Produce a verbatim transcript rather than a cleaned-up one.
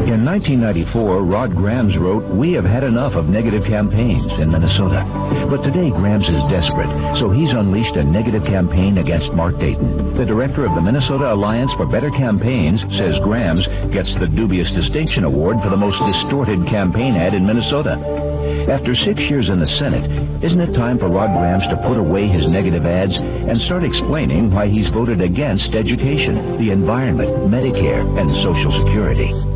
In nineteen ninety-four, Rod Grams wrote, "We have had enough of negative campaigns in Minnesota." But today, Grams is desperate, so he's unleashed a negative campaign against Mark Dayton. The director of the Minnesota Alliance for Better Campaigns says Grams gets the dubious distinction award for the most distorted campaign ad in Minnesota. After six years in the Senate, isn't it time for Rod Grams to put away his negative ads and start explaining why he's voted against education, the environment, Medicare, and Social Security?